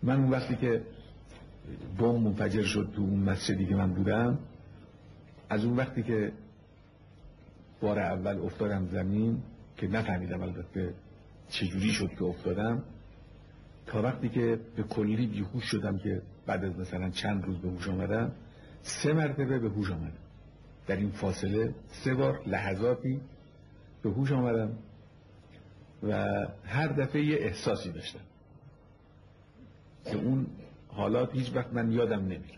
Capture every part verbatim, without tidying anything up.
من اون وقتی که بمب منفجر شد تو اون مسجدی که من بودم، از اون وقتی که بار اول افتادم زمین که نفهمیدم البته چجوری شد که افتادم، تا وقتی که به کلی بیهوش شدم که بعد از مثلا چند روز به هوش آمدم، سه مرتبه به هوش آمدم. در این فاصله سه بار لحظاتی به هوش آمدم و هر دفعه یه احساسی داشتم که اون حالات هیچ وقت من یادم نمیره.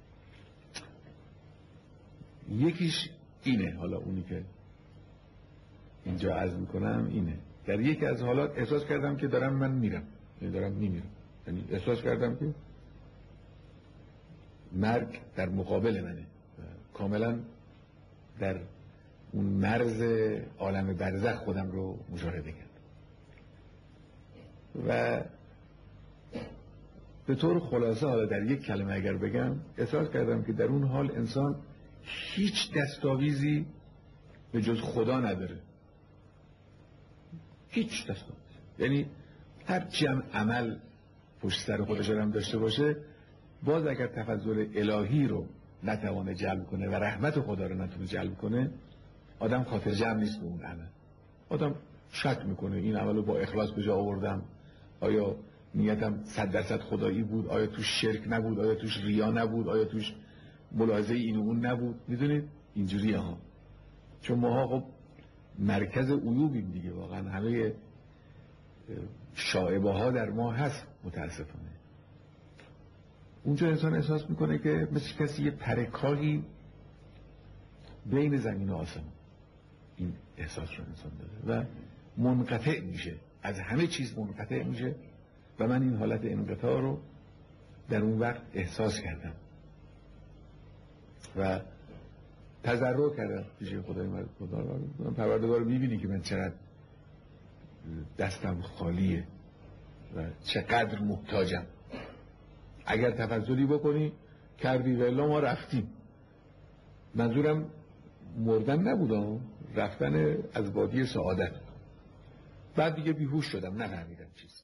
یکیش اینه، حالا اونی که اینجا عرض میکنم اینه، در یکی از حالات احساس کردم که دارم من میرم، یعنی دارم میمیرم، یعنی احساس کردم که مرگ در مقابل منه، کاملا در اون مرز عالم برزخ خودم رو مشاهده کردم. و به طور خلاصه حالا در یک کلمه اگر بگم، احساس کردم که در اون حال انسان هیچ دستاویزی به جز خدا نداره، هیچ دستاویزی. یعنی هرچی هم عمل پشت سر خودش هم داشته باشه، باز اگر تفضل الهی رو نتوانه جلب کنه و رحمت خدا رو نتونه جلب کنه، آدم خاطر جمع نیست به اون عمل. آدم شک میکنه این عمل رو با اخلاص به جا آوردم، آیا نیتم صد درصد خدایی بود، آیا توش شرک نبود، آیا توش ریا نبود، آیا توش ملاحظه این و اون نبود. میدونید اینجوریه ها، چون ماها خب مرکز عیوبیم دیگه، واقعا همه شائبه ها در ما هست متاسفانه. اونجا انسان احساس میکنه که مثل کسی یه پرکاهی بین زمین و آسمان، این احساس رو انسان داره و منقطع میشه، از همه چیز منقطع میشه. و من این حالت انقطاع رو در اون وقت احساس کردم و تضرع کردم پیش خدای من، خدا پروردگار میبینی که من چقدر دستم خالیه و چقدر محتاجم، اگر تفضلی بکنی کردی و الا ما رفتیم. منظورم مردن نبودم، رفتن از وادی سعادت. بعد دیگه بیهوش شدم، نفهمیدم چیز.